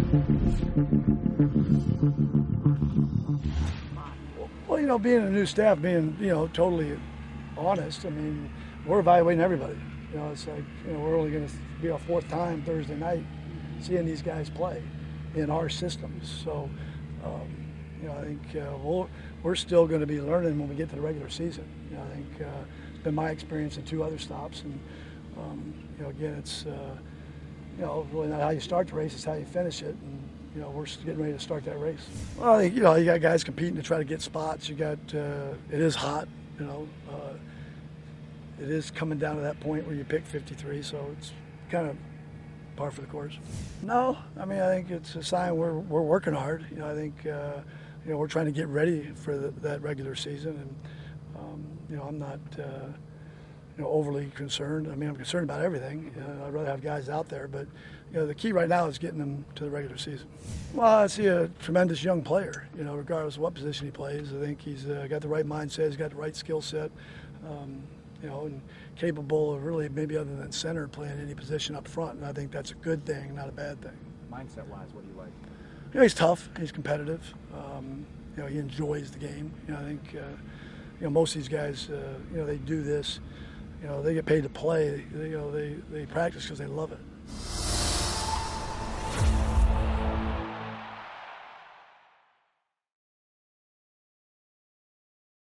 Well, being a new staff, being, totally honest, I mean, we're evaluating everybody. It's like, we're only going to be our fourth time Thursday night seeing these guys play in our systems. So, I think we're still going to be learning when we get to the regular season. I think it's been my experience in two other stops. And, again, it's, really not how you start the race, it's how you finish it. And, we're getting ready to start that race. Well, I think, you got guys competing to try to get spots. You got, it is hot, it is coming down to that point where you pick 53, so it's kind of par for the course. No, I mean, I think it's a sign we're working hard. I think, we're trying to get ready for that regular season, and, I'm not, overly concerned. I mean, I'm concerned about everything. I'd rather have guys out there, but, the key right now is getting them to the regular season. Well, I see a tremendous young player, regardless of what position he plays. I think he's got the right mindset, he's got the right skill set, and capable of really, maybe other than center, playing any position up front. And I think that's a good thing, not a bad thing. Mindset-wise, what do you like? He's tough, he's competitive, he enjoys the game. I think, most of these guys, they do this, they get paid to play, they practice because they love it.